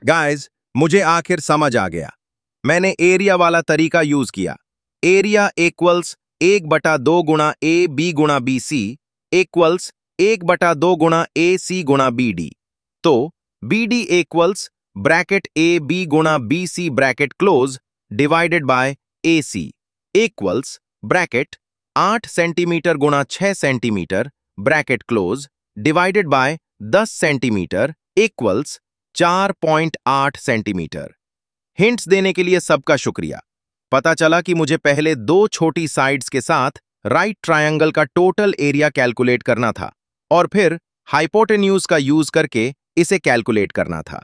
Guys, मुझे आखिर समझ आ गया। मैंने एरिया वाला तरीका यूज किया। एरिया इक्वल्स 1/2 गुणा ए बी गुणा बी सी इक्वल्स 1/2 गुणा ए सी गुणा बी डी। तो B D equals bracket A B गुणा B C bracket close divided by A C equals bracket 8 centimetre गुणा 6 centimetre bracket close divided by 10 centimetre equals 4.8 centimetre. Hints देने के लिए सबका शुक्रिया। पता चला कि मुझे पहले दो छोटी साइड्स के साथ राइट ट्रायंगल का टोटल एरिया कैलकुलेट करना था और फिर हाइपोटेन्यूज का यूज करके इसे कैलकुलेट करना था।